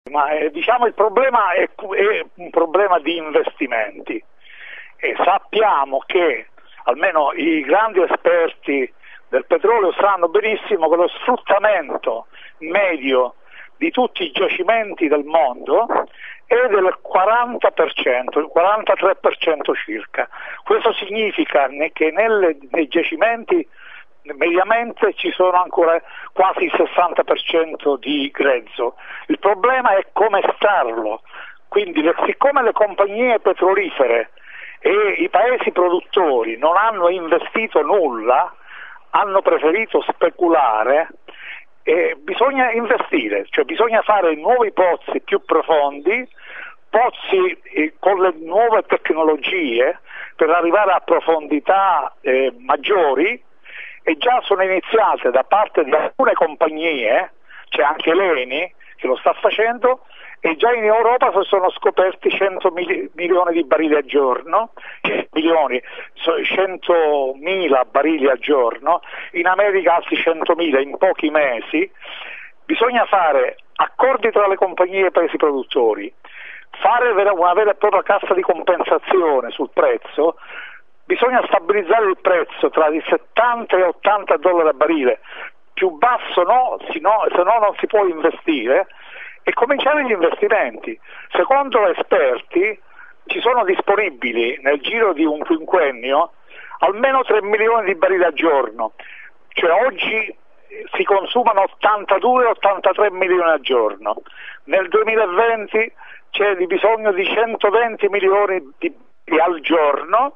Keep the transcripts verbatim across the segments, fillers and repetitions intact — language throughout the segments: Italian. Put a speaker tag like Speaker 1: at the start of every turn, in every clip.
Speaker 1: Ma eh, diciamo il problema è, è un problema di investimenti e sappiamo che almeno i grandi esperti del petrolio sanno benissimo che lo sfruttamento medio di tutti i giacimenti del mondo è del quaranta per cento, il quarantatré per cento circa. Questo significa che nelle, nei giacimenti mediamente ci sono ancora quasi il sessanta per cento di grezzo. Il problema è come estrarlo, quindi le, siccome le compagnie petrolifere e i paesi produttori non hanno investito nulla, hanno preferito speculare, e bisogna investire, cioè bisogna fare nuovi pozzi più profondi, pozzi eh, con le nuove tecnologie per arrivare a profondità eh, maggiori, e già sono iniziate da parte di alcune compagnie, c'è anche l'Eni che lo sta facendo, e già in Europa si sono scoperti cento milioni di barili al giorno, milioni, centomila barili al giorno, in America altri centomila in pochi mesi. Bisogna fare accordi tra le compagnie e i paesi produttori, fare una vera e propria cassa di compensazione sul prezzo. Bisogna stabilizzare il prezzo tra i settanta e ottanta dollari a barile, più basso no, se no, se no non si può investire, e cominciare gli investimenti. Secondo esperti ci sono disponibili nel giro di un quinquennio almeno tre milioni di barili al giorno, cioè oggi si consumano ottantadue ottantatré milioni al giorno, nel duemilaventi c'è di bisogno di centoventi milioni di barili al giorno.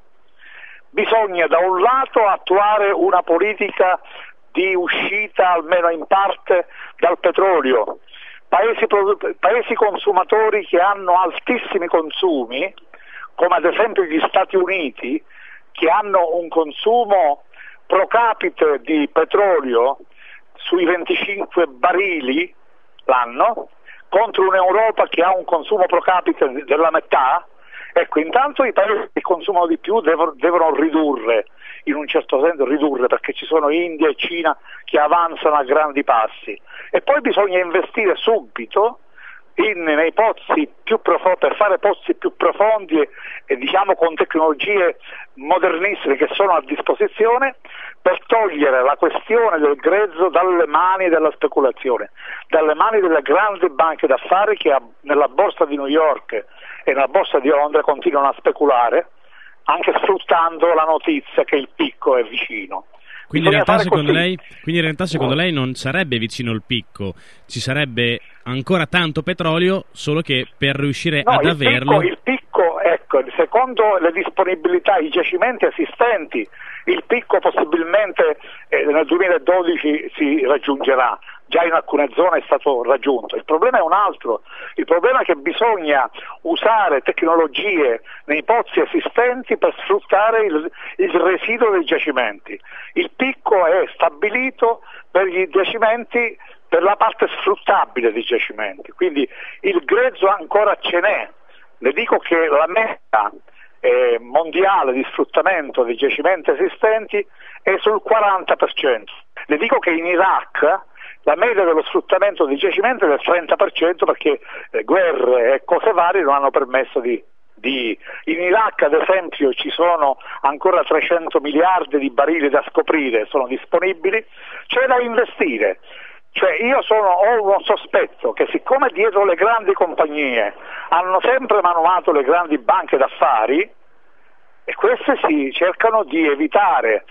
Speaker 1: Bisogna da un lato attuare una politica di uscita almeno in parte dal petrolio, paesi, paesi consumatori che hanno altissimi consumi, come ad esempio gli Stati Uniti, che hanno un consumo pro capite di petrolio sui venticinque barili l'anno, contro un'Europa che ha un consumo pro capite della metà. Ecco, intanto i paesi che consumano di più devono, devono ridurre, in un certo senso ridurre, perché ci sono India e Cina che avanzano a grandi passi, e poi bisogna investire subito in, nei pozzi più profondi, per fare pozzi più profondi e, e diciamo con tecnologie modernissime che sono a disposizione, per togliere la questione del grezzo dalle mani della speculazione, dalle mani delle grandi banche d'affari che nella borsa di New York e nella borsa di Londra continuano a speculare, anche sfruttando la notizia che il picco è vicino.
Speaker 2: Quindi in, realtà, secondo lei, quindi in realtà secondo lei non sarebbe vicino il picco, ci sarebbe ancora tanto petrolio, solo che per riuscire
Speaker 1: no,
Speaker 2: ad
Speaker 1: il
Speaker 2: averlo...
Speaker 1: Picco, il picco, ecco, secondo le disponibilità, i giacimenti esistenti, il picco possibilmente eh, nel duemiladodici si raggiungerà, già in alcune zone è stato raggiunto. Il problema è un altro, il problema è che bisogna usare tecnologie nei pozzi esistenti per sfruttare il, il residuo dei giacimenti. Il picco è stabilito per gli giacimenti, per la parte sfruttabile dei giacimenti, quindi il grezzo ancora ce n'è. Le dico che la meta eh, mondiale di sfruttamento dei giacimenti esistenti è sul quaranta per cento. Le dico che in Iraq la media dello sfruttamento dei giacimenti è del trenta per cento, perché eh, guerre e cose varie non hanno permesso di, di... In Iraq ad esempio ci sono ancora trecento miliardi di barili da scoprire, sono disponibili, c'è da investire. Cioè io sono, ho uno sospetto che siccome dietro le grandi compagnie hanno sempre manuato le grandi banche d'affari, e queste si cercano di evitare,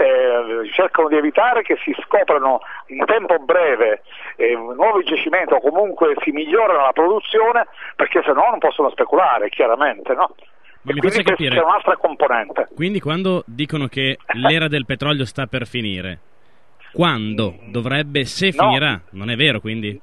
Speaker 1: eh, cercano di evitare che si scoprano in tempo breve eh, nuovi giacimenti, o comunque si migliorano la produzione, perché se no non possono speculare, chiaramente, no?
Speaker 2: Ma mi
Speaker 1: quindi
Speaker 2: faccia capire,
Speaker 1: c'è un'altra componente.
Speaker 2: Quindi quando dicono che l'era del petrolio sta per finire, quando dovrebbe, se
Speaker 1: no,
Speaker 2: finirà, non è vero quindi?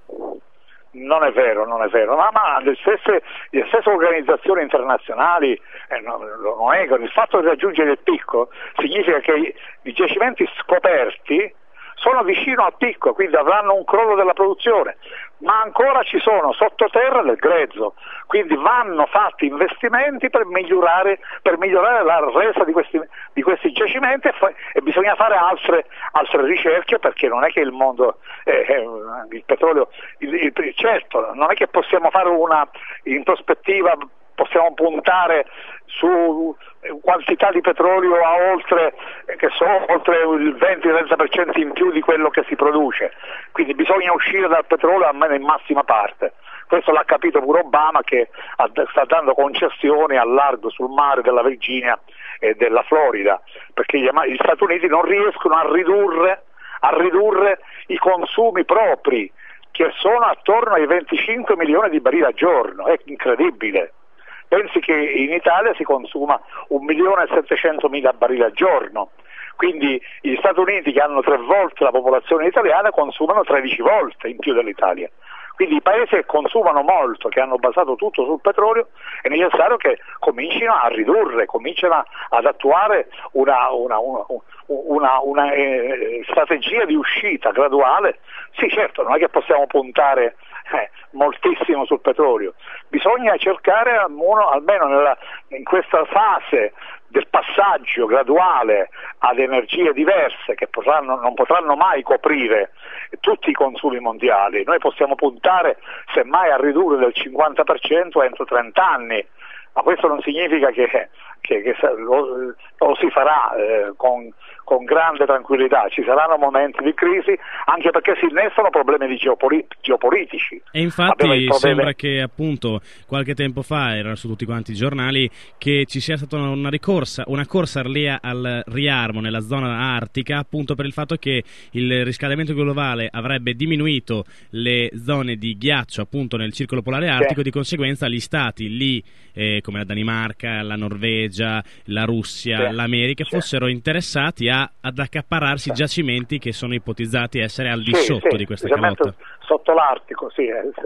Speaker 1: Non è vero, non è vero, ma, ma le, stesse, le stesse organizzazioni internazionali eh, no, lo negano. Il fatto di raggiungere il picco significa che i, i giacimenti scoperti sono vicino al picco, quindi avranno un crollo della produzione, ma ancora ci sono sottoterra del grezzo, quindi vanno fatti investimenti per migliorare, per migliorare la resa di questi, di questi giacimenti e, fa, e bisogna fare altre, altre ricerche, perché non è che il mondo, eh, il petrolio, il, il, certo, non è che possiamo fare una, in prospettiva possiamo puntare su quantità di petrolio a oltre, che sono oltre il venti trenta per cento in più di quello che si produce, quindi bisogna uscire dal petrolio almeno in massima parte. Questo l'ha capito pure Obama, che sta dando concessioni al largo sul mare della Virginia e della Florida, perché gli Stati Uniti non riescono a ridurre, a ridurre i consumi propri, che sono attorno ai venticinque milioni di barili al giorno, è incredibile. Pensi che in Italia si consuma un milione e settecentomila barili al giorno, quindi gli Stati Uniti, che hanno tre volte la popolazione italiana, consumano tredici volte in più dell'Italia. Quindi i paesi che consumano molto, che hanno basato tutto sul petrolio, è necessario che comincino a ridurre, cominciano ad attuare una, una, una, una, una eh, strategia di uscita graduale. Sì, certo, non è che possiamo puntare eh, moltissimo sul petrolio, bisogna cercare almeno, almeno nella, in questa fase del passaggio graduale ad energie diverse che potranno, non potranno mai coprire tutti i consumi mondiali. Noi possiamo puntare semmai a ridurre del cinquanta per cento entro trenta anni, ma questo non significa che, che, che lo, lo si farà eh, con, con grande tranquillità. Ci saranno momenti di crisi, anche perché si innestano problemi di geopolit- geopolitici.
Speaker 2: E infatti problemi... sembra che appunto qualche tempo fa, era su tutti quanti i giornali, che ci sia stata una ricorsa, una corsa al riarmo nella zona artica, appunto per il fatto che il riscaldamento globale avrebbe diminuito le zone di ghiaccio appunto nel circolo polare artico, sì. Di conseguenza gli stati lì, eh, come la Danimarca, la Norvegia, la Russia, sì. l'America, sì. fossero interessati a, ad accaparrarsi sì. giacimenti che sono ipotizzati essere al di
Speaker 1: sì,
Speaker 2: sotto
Speaker 1: sì,
Speaker 2: di questa calotta.
Speaker 1: Sotto l'Artico, sì.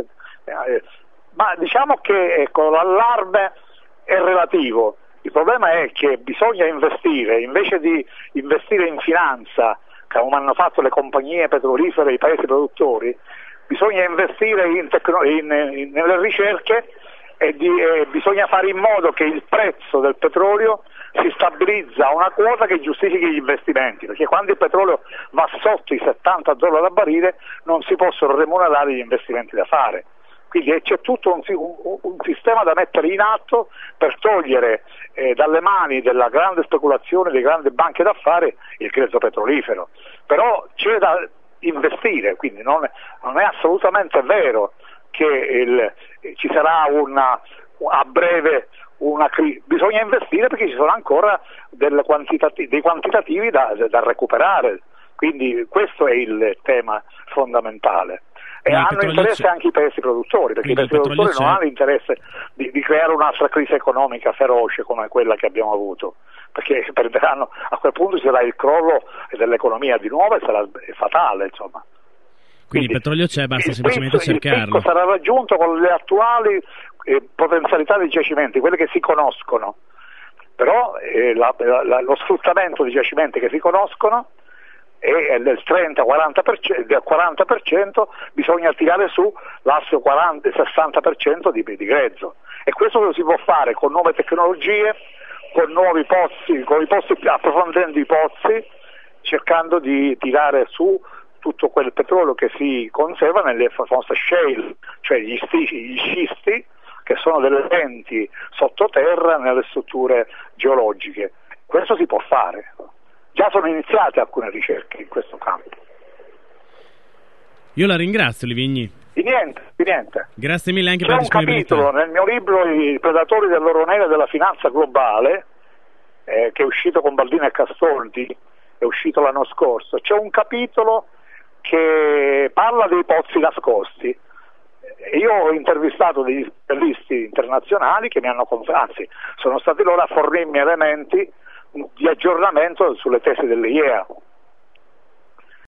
Speaker 1: Eh, ma diciamo che ecco, l'allarme è relativo. Il problema è che bisogna investire, invece di investire in finanza, come hanno fatto le compagnie petrolifere e i paesi produttori, bisogna investire in tecno- in, in, nelle ricerche e, di, e bisogna fare in modo che il prezzo del petrolio si stabilizza a una quota che giustifichi gli investimenti, perché quando il petrolio va sotto i settanta dollari a barile non si possono remunerare gli investimenti da fare. Quindi c'è tutto un, un, un sistema da mettere in atto per togliere eh, dalle mani della grande speculazione, delle grandi banche d'affari, il grezzo petrolifero. Però c'è da investire, quindi non è, non è assolutamente vero che il, ci sarà una, a breve una crisi. Bisogna investire perché ci sono ancora delle quantitati- dei quantitativi da, da recuperare, quindi questo è il tema fondamentale. E no, hanno interesse c'è. Anche i paesi produttori, perché quindi i paesi produttori c'è. Non hanno interesse di, di creare un'altra crisi economica feroce come quella che abbiamo avuto, perché perderanno, a quel punto ci sarà il crollo dell'economia di nuovo e sarà fatale, insomma.
Speaker 2: Quindi, Quindi il petrolio c'è, basta semplicemente
Speaker 1: pezzo,
Speaker 2: cercarlo.
Speaker 1: Il picco sarà raggiunto con le attuali eh, potenzialità dei giacimenti, quelle che si conoscono, però eh, la, la, lo sfruttamento dei giacimenti che si conoscono è del trenta quaranta per cento, del quaranta per cento, bisogna tirare su l'asse quaranta sessanta per cento di, di grezzo, e questo lo si può fare con nuove tecnologie, con nuovi pozzi, con i pozzi, approfondendo i pozzi, cercando di tirare su tutto quel petrolio che si conserva nelle famose shale, cioè gli, stici, gli scisti, che sono delle lenti sottoterra nelle strutture geologiche. Questo si può fare. Già sono iniziate alcune ricerche in questo campo.
Speaker 2: Io la ringrazio, Livigni.
Speaker 1: Di niente, di niente.
Speaker 2: Grazie mille anche
Speaker 1: C'è
Speaker 2: per la disponibilità.
Speaker 1: C'è un capitolo nel mio libro I predatori dell'oro nero e della finanza globale, eh, che è uscito con Baldini e Castoldi, è uscito l'anno scorso. C'è un capitolo che parla dei pozzi nascosti. Io ho intervistato degli specialisti internazionali che mi hanno, anzi, sono stati loro a fornirmi elementi di aggiornamento sulle tesi dell'I E A.